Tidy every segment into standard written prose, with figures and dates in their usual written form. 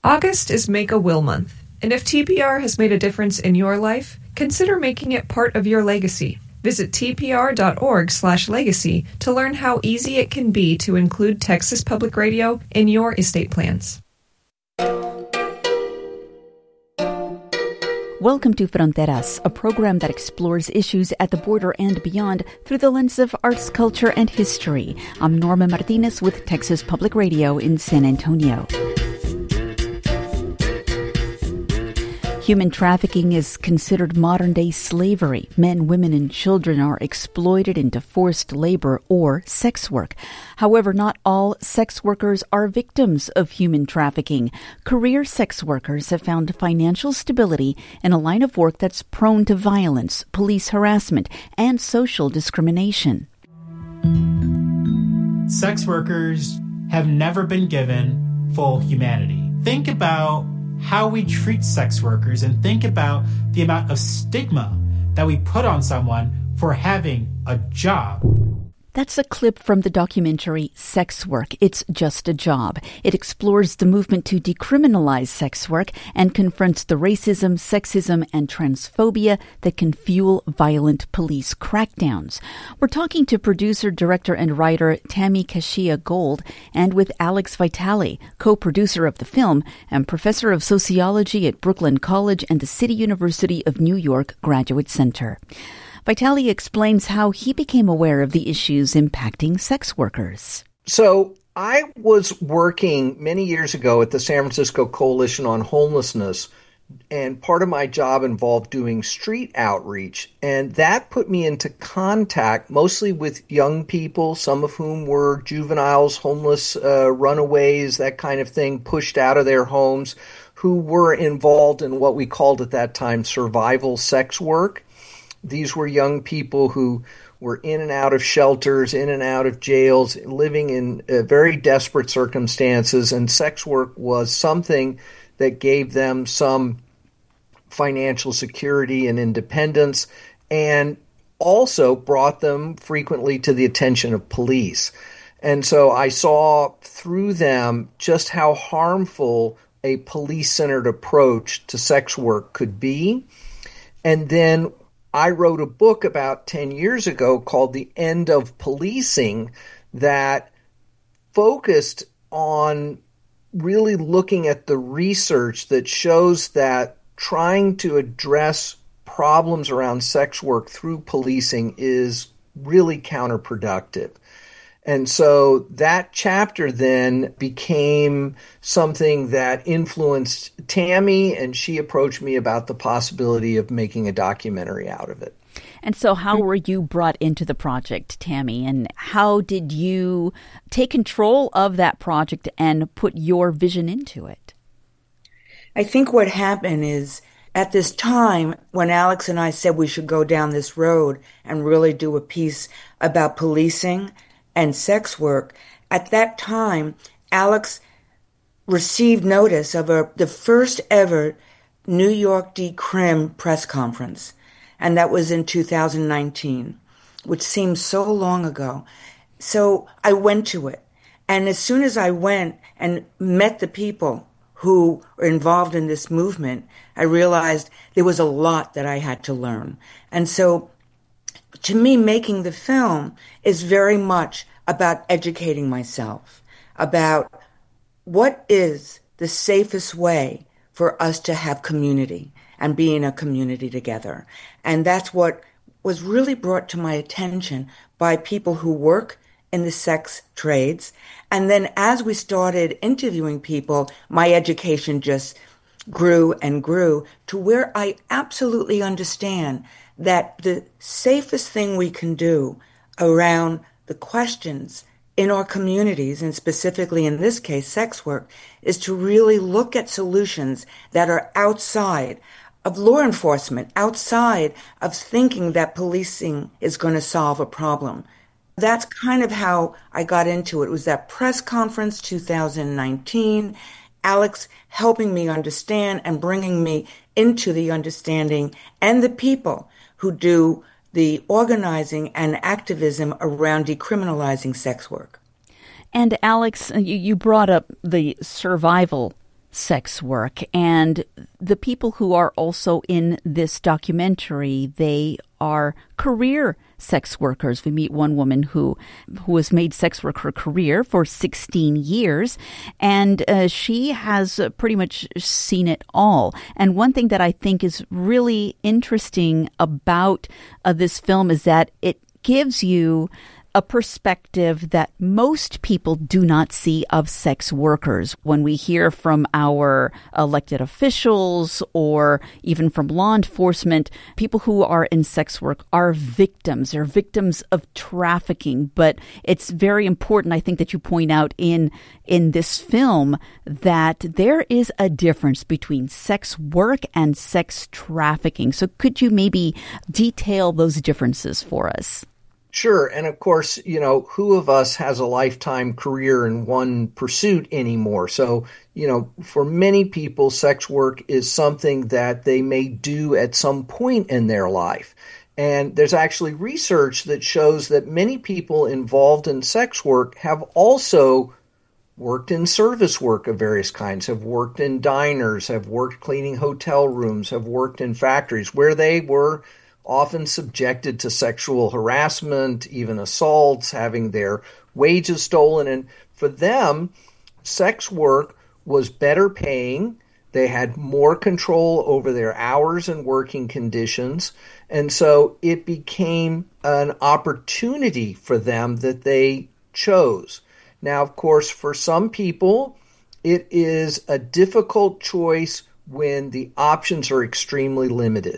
August is Make a Will Month, and if TPR has made a difference in your life, consider making it part of your legacy. Visit tpr.org/legacy to learn how easy it can be to include Texas Public Radio in your estate plans. Welcome to Fronteras, a program that explores issues at the border and beyond through the lens of arts, culture, and history. I'm Norma Martinez with Texas Public Radio in San Antonio. Human trafficking is considered modern-day slavery. Men, women, and children are exploited into forced labor or sex work. However, not all sex workers are victims of human trafficking. Career sex workers have found financial stability in a line of work that's prone to violence, police harassment, and social discrimination. Sex workers have never been given full humanity. Think about how we treat sex workers and think about the amount of stigma that we put on someone for having a job. That's a clip from the documentary Sex Work, It's Just a Job. It explores the movement to decriminalize sex work and confronts the racism, sexism, and transphobia that can fuel violent police crackdowns. We're talking to producer, director, and writer Tammy Kashia Gold and with Alex Vitale, co-producer of the film and professor of sociology at Brooklyn College and the City University of New York Graduate Center. Vitale explains how he became aware of the issues impacting sex workers. So I was working many years ago at the San Francisco Coalition on Homelessness, and part of my job involved doing street outreach. And that put me into contact mostly with young people, some of whom were juveniles, homeless, runaways, that kind of thing, pushed out of their homes, who were involved in what we called at that time survival sex work. These were young people who were in and out of shelters, in and out of jails, living in very desperate circumstances, and sex work was something that gave them some financial security and independence, and also brought them frequently to the attention of police. And so I saw through them just how harmful a police-centered approach to sex work could be. And then I wrote a book about 10 years ago called The End of Policing that focused on really looking at the research that shows that trying to address problems around sex work through policing is really counterproductive. And so that chapter then became something that influenced Tammy, and she approached me about the possibility of making a documentary out of it. And so how were you brought into the project, Tammy, and how did you take control of that project and put your vision into it? I think what happened is at this time when Alex and I said we should go down this road and really do a piece about policing and sex work, at that time, Alex received notice of the first ever New York Decrim press conference, and that was in 2019, which seems so long ago. So I went to it, and as soon as I went and met the people who were involved in this movement, I realized there was a lot that I had to learn. And so to me, making the film is very much about educating myself, about what is the safest way for us to have community and be in a community together. And that's what was really brought to my attention by people who work in the sex trades. And then as we started interviewing people, my education just grew and grew to where I absolutely understand that the safest thing we can do around the questions in our communities, and specifically in this case, sex work, is to really look at solutions that are outside of law enforcement, outside of thinking that policing is going to solve a problem. That's kind of how I got into it. It was that press conference, 2019, Alex helping me understand and bringing me into the understanding, and the people who do the organizing and activism around decriminalizing sex work. And Alex, you brought up the survival sex work. And the people who are also in this documentary, they are career sex workers. We meet one woman who has made sex work her career for 16 years, and she has pretty much seen it all. And one thing that I think is really interesting about this film is that it gives you a perspective that most people do not see of sex workers. When we hear from our elected officials or even from law enforcement, people who are in sex work are victims. They're victims of trafficking. But it's very important, I think, that you point out in this film that there is a difference between sex work and sex trafficking. So could you maybe detail those differences for us? Sure. And of course, who of us has a lifetime career in one pursuit anymore? So, for many people, sex work is something that they may do at some point in their life. And there's actually research that shows that many people involved in sex work have also worked in service work of various kinds, have worked in diners, have worked cleaning hotel rooms, have worked in factories where they were often subjected to sexual harassment, even assaults, having their wages stolen. And for them, sex work was better paying. They had more control over their hours and working conditions. And so it became an opportunity for them that they chose. Now, of course, for some people, it is a difficult choice when the options are extremely limited.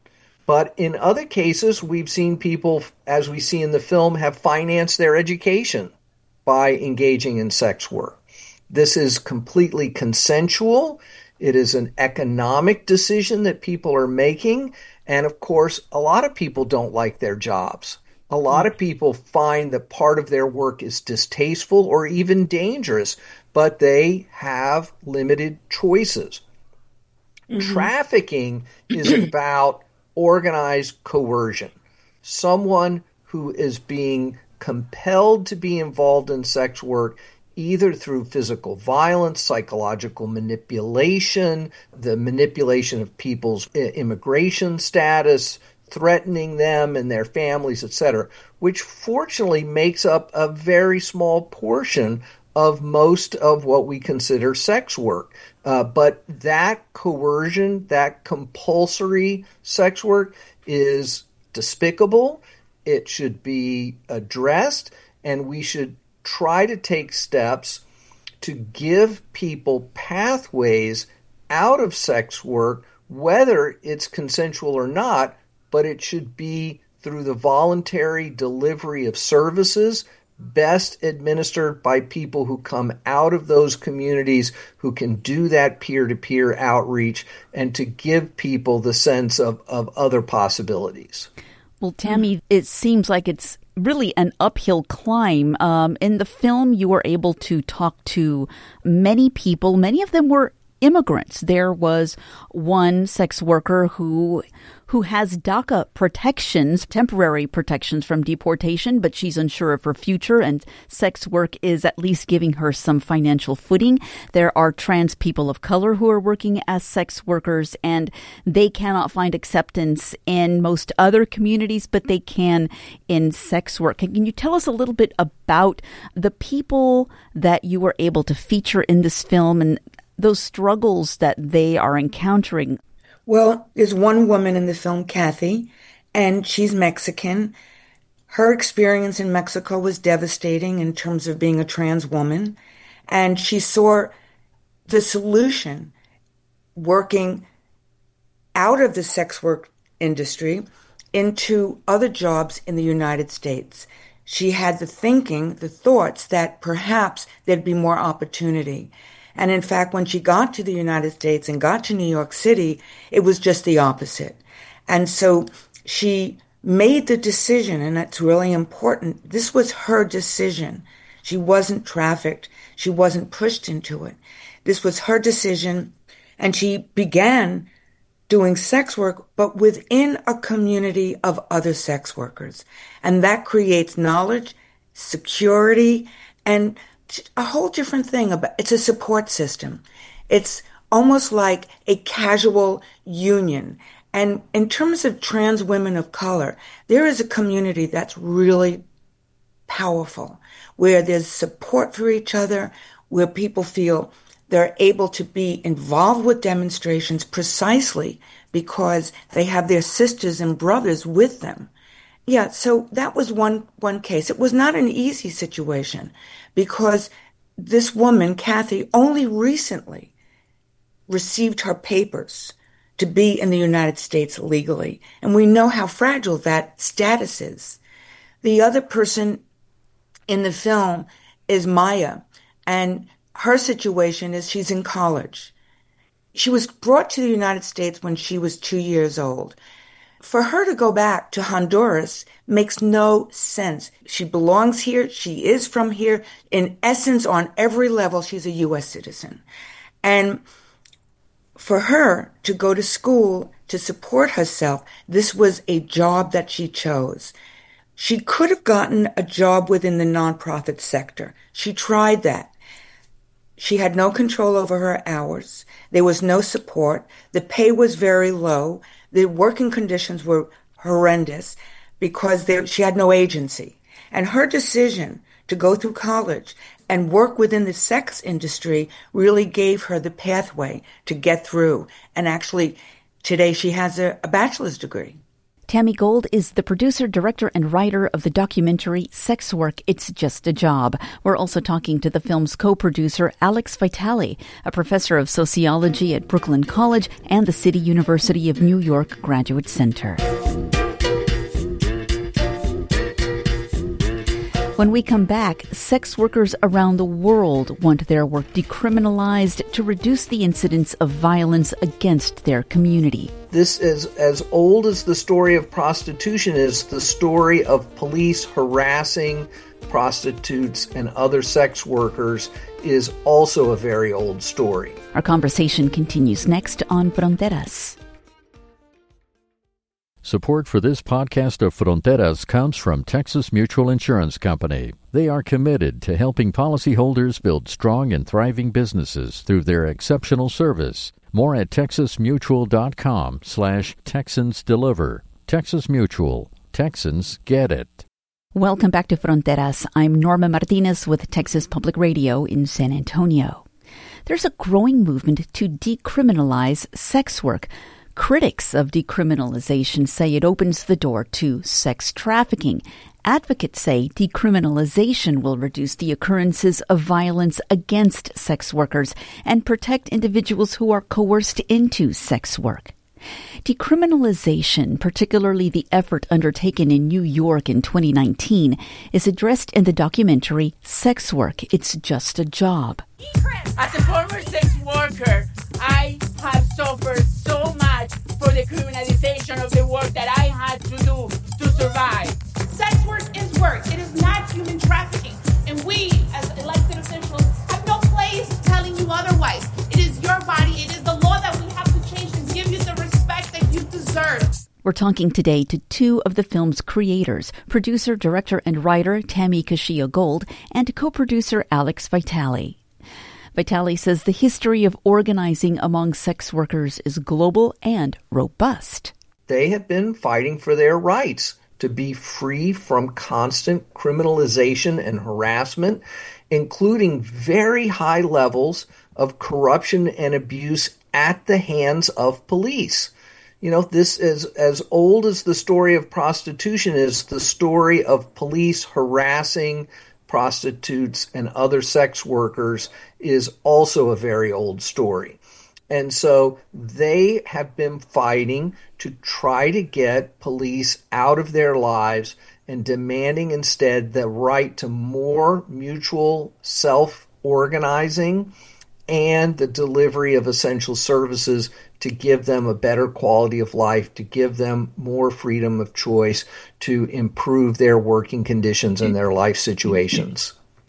But in other cases, we've seen people, as we see in the film, have financed their education by engaging in sex work. This is completely consensual. It is an economic decision that people are making. And of course, a lot of people don't like their jobs. A lot of people find that part of their work is distasteful or even dangerous, but they have limited choices. Mm-hmm. Trafficking is about organized coercion. Someone who is being compelled to be involved in sex work either through physical violence, psychological manipulation, the manipulation of people's immigration status, threatening them and their families, etc., which fortunately makes up a very small portion of most of what we consider sex work. But that coercion, that compulsory sex work is despicable. It should be addressed, and we should try to take steps to give people pathways out of sex work, whether it's consensual or not, but it should be through the voluntary delivery of services best administered by people who come out of those communities who can do that peer-to-peer outreach and to give people the sense of other possibilities. Well, Tammy, it seems like it's really an uphill climb. In the film, you were able to talk to many people. Many of them were immigrants. There was one sex worker who has DACA protections, temporary protections from deportation, but she's unsure of her future, and sex work is at least giving her some financial footing. There are trans people of color who are working as sex workers, and they cannot find acceptance in most other communities, but they can in sex work. Can you tell us a little bit about the people that you were able to feature in this film and those struggles that they are encountering? Well, there's one woman in the film, Kathy, and she's Mexican. Her experience in Mexico was devastating in terms of being a trans woman, and she saw the solution working out of the sex work industry into other jobs in the United States. She had the thoughts that perhaps there'd be more opportunity. And in fact, when she got to the United States and got to New York City, it was just the opposite. And so she made the decision, and that's really important. This was her decision. She wasn't trafficked. She wasn't pushed into it. This was her decision, and she began doing sex work, but within a community of other sex workers. And that creates knowledge, security, and a whole different thing. It's a support system. It's almost like a casual union. And in terms of trans women of color, there is a community that's really powerful, where there's support for each other, where people feel they're able to be involved with demonstrations precisely because they have their sisters and brothers with them. Yeah, so that was one case. It was not an easy situation because this woman, Kathy, only recently received her papers to be in the United States legally. And we know how fragile that status is. The other person in the film is Maya, and her situation is she's in college. She was brought to the United States when she was 2 years old. For her to go back to Honduras makes no sense. She belongs here. She is from here. In essence, on every level, she's a U.S. citizen. And for her to go to school to support herself, this was a job that she chose. She could have gotten a job within the nonprofit sector. She tried that. She had no control over her hours. There was no support. The pay was very low. The working conditions were horrendous because she had no agency. And her decision to go through college and work within the sex industry really gave her the pathway to get through. And actually, today she has a bachelor's degree. Tammy Gold is the producer, director, and writer of the documentary Sex Work, It's Just a Job. We're also talking to the film's co-producer, Alex Vitale, a professor of sociology at Brooklyn College and the City University of New York Graduate Center. When we come back, sex workers around the world want their work decriminalized to reduce the incidence of violence against their community. This is as old as the story of prostitution is the story of police harassing prostitutes and other sex workers is also a very old story. Our conversation continues next on Fronteras. Support for this podcast of Fronteras comes from Texas Mutual Insurance Company. They are committed to helping policyholders build strong and thriving businesses through their exceptional service. More at texasmutual.com/TexansDeliver. Texas Mutual. Texans get it. Welcome back to Fronteras. I'm Norma Martinez with Texas Public Radio in San Antonio. There's a growing movement to decriminalize sex work. Critics of decriminalization say it opens the door to sex trafficking. Advocates say decriminalization will reduce the occurrences of violence against sex workers and protect individuals who are coerced into sex work. Decriminalization, particularly the effort undertaken in New York in 2019, is addressed in the documentary Sex Work, It's Just a Job. As a former sex worker, I have suffered so much for the criminalization of the work that I had to do to survive. Sex work is work. It is not human trafficking. And we, as elected officials, have no place telling you otherwise. It is your body. It is the law that we have to change to give you the respect that you deserve. We're talking today to two of the film's creators, producer, director, and writer Tammy Kashia Gold and co-producer Alex Vitale. Vitale says the history of organizing among sex workers is global and robust. They have been fighting for their rights to be free from constant criminalization and harassment, including very high levels of corruption and abuse at the hands of police. You know, this is as old as the story of prostitution is the story of police harassing prostitutes and other sex workers is also a very old story. And so they have been fighting to try to get police out of their lives and demanding instead the right to more mutual self-organizing and the delivery of essential services to give them a better quality of life, to give them more freedom of choice, to improve their working conditions and their life situations.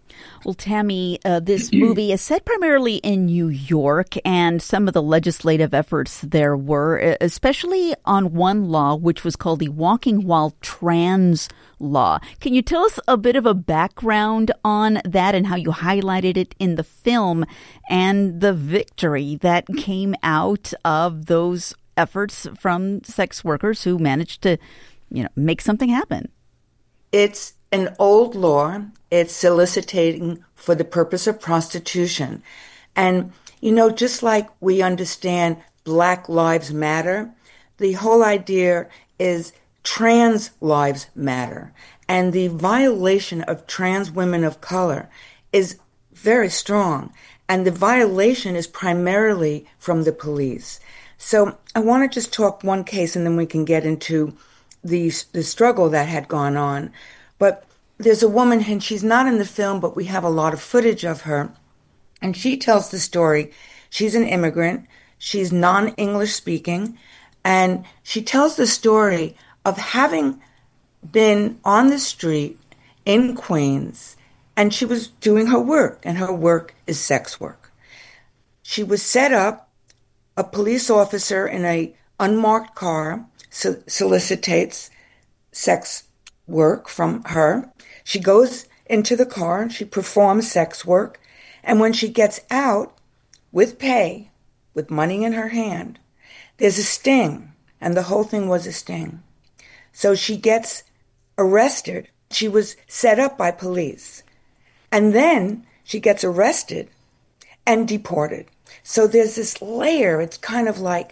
Well, Tammy, this movie is set primarily in New York, and some of the legislative efforts there were, especially on one law, which was called the Walking While Trans law. Can you tell us a bit of a background on that and how you highlighted it in the film and the victory that came out of those efforts from sex workers who managed to, make something happen? It's an old law. It's soliciting for the purpose of prostitution. And, just like we understand Black Lives Matter, the whole idea is trans lives matter. And the violation of trans women of color is very strong. And the violation is primarily from the police. So I want to just talk one case, and then we can get into the struggle that had gone on. But there's a woman, and she's not in the film, but we have a lot of footage of her. And she tells the story. She's an immigrant. She's non-English speaking. And she tells the story of having been on the street in Queens, and she was doing her work, and her work is sex work. She was set up. A police officer in a unmarked car solicitates sex work from her. She goes into the car and she performs sex work. And when she gets out with pay, with money in her hand, there's a sting. And the whole thing was a sting. So she gets arrested. She was set up by police. And then she gets arrested and deported. So there's this layer. It's kind of like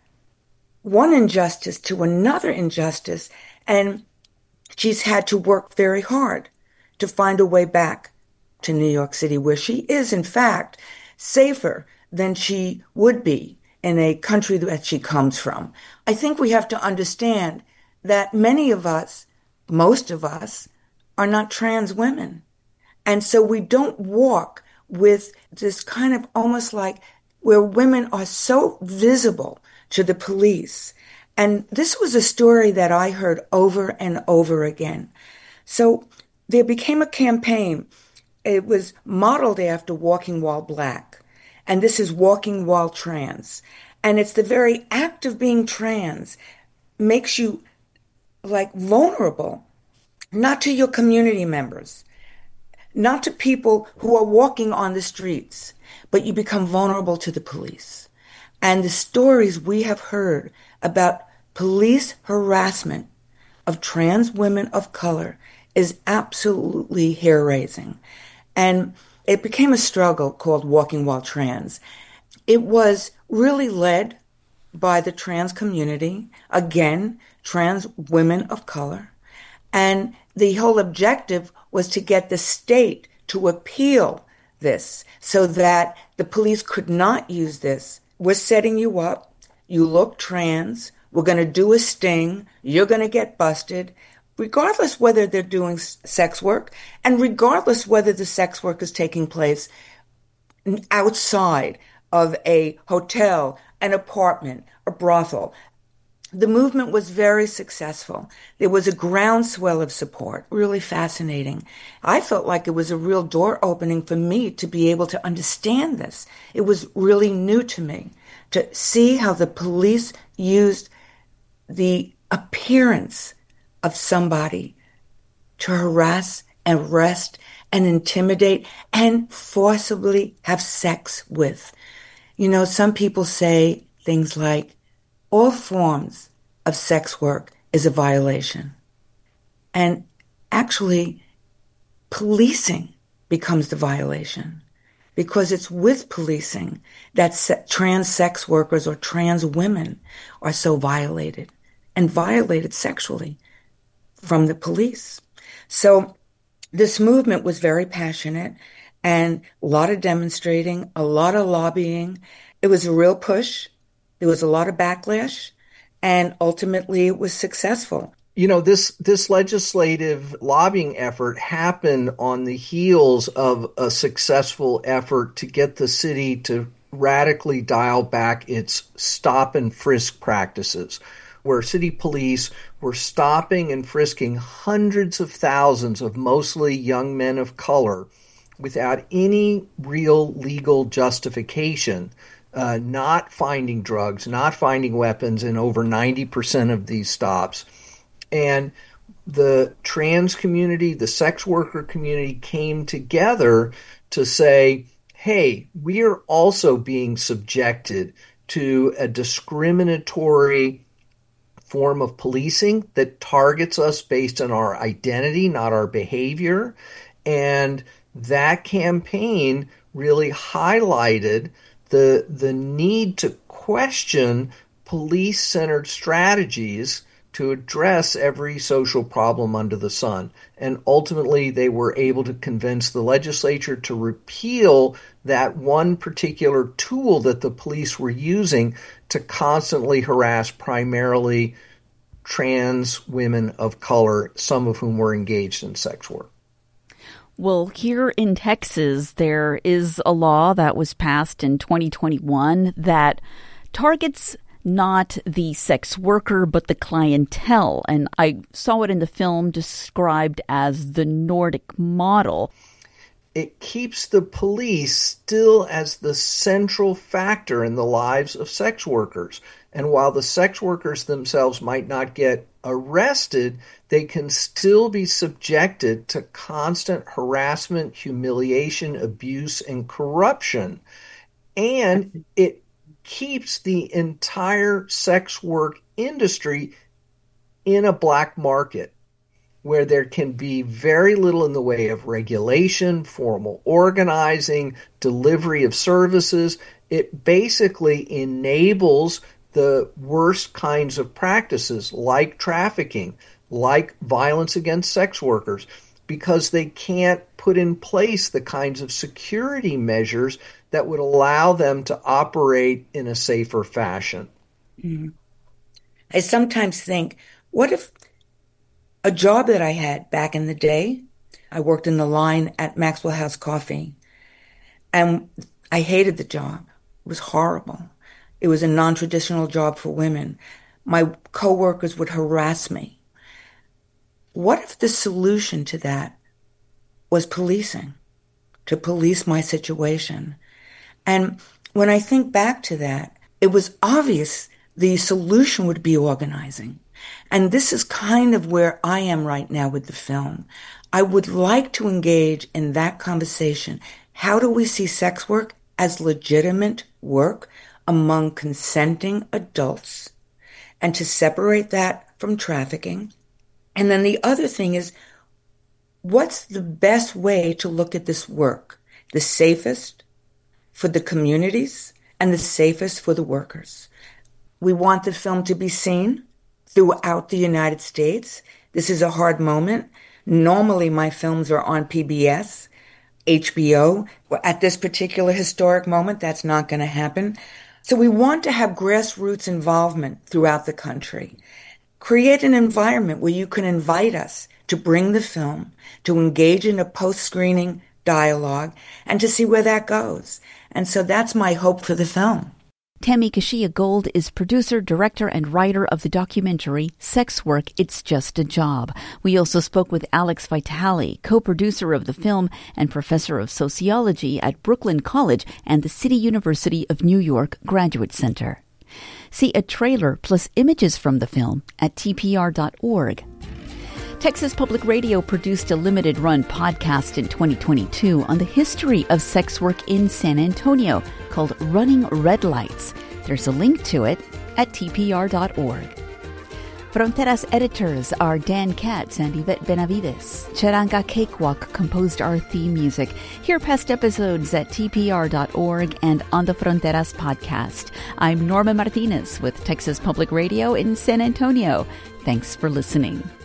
one injustice to another injustice. And she's had to work very hard to find a way back to New York City, where she is, in fact, safer than she would be in a country that she comes from. I think we have to understand that many of us, most of us, are not trans women. And so we don't walk with this kind of almost like where women are so visible to the police. And this was a story that I heard over and over again. So there became a campaign. It was modeled after Walking While Black. And this is Walking While Trans. And it's the very act of being trans makes you like vulnerable, not to your community members, not to people who are walking on the streets, but you become vulnerable to the police. And the stories we have heard about police harassment of trans women of color is absolutely hair-raising. And it became a struggle called Walking While Trans. It was really led by the trans community, again, trans women of color. And the whole objective was to get the state to appeal this so that the police could not use this. We're setting you up. You look trans. We're going to do a sting. You're going to get busted, regardless whether they're doing sex work and regardless whether the sex work is taking place outside of a hotel, an apartment, a brothel. The movement was very successful. There was a groundswell of support, really fascinating. I felt like it was a real door opening for me to be able to understand this. It was really new to me to see how the police used the appearance of somebody to harass, arrest, and intimidate and forcibly have sex with. Some people say things like, all forms of sex work is a violation. And actually, policing becomes the violation because it's with policing that trans sex workers or trans women are so violated and violated sexually from the police. So this movement was very passionate and a lot of demonstrating, a lot of lobbying. It was a real push. There was a lot of backlash, and ultimately it was successful. This legislative lobbying effort happened on the heels of a successful effort to get the city to radically dial back its stop and frisk practices, where city police were stopping and frisking hundreds of thousands of mostly young men of color without any real legal justification, not finding drugs, not finding weapons in over 90% of these stops. And the trans community, the sex worker community came together to say, hey, we are also being subjected to a discriminatory form of policing that targets us based on our identity, not our behavior. And that campaign really highlighted the need to question police-centered strategies to address every social problem under the sun. And ultimately, they were able to convince the legislature to repeal that one particular tool that the police were using to constantly harass primarily trans women of color, some of whom were engaged in sex work. Well, here in Texas, there is a law that was passed in 2021 that targets not the sex worker, but the clientele. And I saw it in the film described as the Nordic model. It keeps the police still as the central factor in the lives of sex workers. And while the sex workers themselves might not get arrested, they can still be subjected to constant harassment, humiliation, abuse, and corruption. And it keeps the entire sex work industry in a black market where there can be very little in the way of regulation, formal organizing, delivery of services. It basically enables the worst kinds of practices like trafficking, like violence against sex workers, because they can't put in place the kinds of security measures that would allow them to operate in a safer fashion. Mm-hmm. I sometimes think, what if a job that I had back in the day, I worked in the line at Maxwell House Coffee, and I hated the job. It was horrible. It was a non-traditional job for women. My coworkers would harass me. What if the solution to that was policing, to police my situation? And when I think back to that, it was obvious the solution would be organizing. And this is kind of where I am right now with the film. I would like to engage in that conversation. How do we see sex work as legitimate work among consenting adults, and to separate that from trafficking? And then the other thing is, what's the best way to look at this work? The safest for the communities and the safest for the workers. We want the film to be seen throughout the United States. This is a hard moment. Normally my films are on PBS, HBO. At this particular historic moment, that's not going to happen. So we want to have grassroots involvement throughout the country. Create an environment where you can invite us to bring the film, to engage in a post-screening dialogue, and to see where that goes. And so that's my hope for the film. Tammy Kashia Gold is producer, director, and writer of the documentary Sex Work, It's Just a Job. We also spoke with Alex Vitale, co-producer of the film and professor of sociology at Brooklyn College and the City University of New York Graduate Center. See a trailer plus images from the film at tpr.org. Texas Public Radio produced a limited-run podcast in 2022 on the history of sex work in San Antonio called Running Red Lights. There's a link to it at tpr.org. Fronteras editors are Dan Katz and Yvette Benavides. Charanga Cakewalk composed our theme music. Hear past episodes at tpr.org and on the Fronteras podcast. I'm Norma Martinez with Texas Public Radio in San Antonio. Thanks for listening.